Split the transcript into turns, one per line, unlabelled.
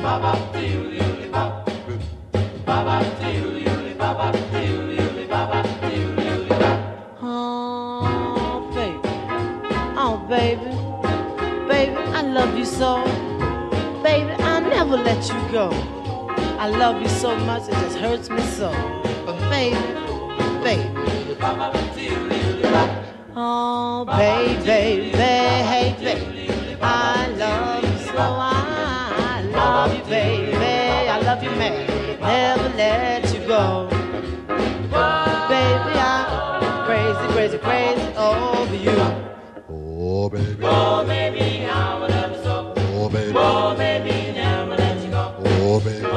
Oh, baby. Oh, baby. Baby, I love you so. Baby, I'll never let you go. I love you so much, it just hurts me so. But baby, baby. Oh, baby, hey, baby. I love you so. I love you, baby. I love you, man. Never let you go. Baby, I'm crazy, crazy, crazy over you.
Oh, baby.
Oh, baby, I will love you so.
Oh, baby.
Oh, baby, never let you go.
Oh, baby.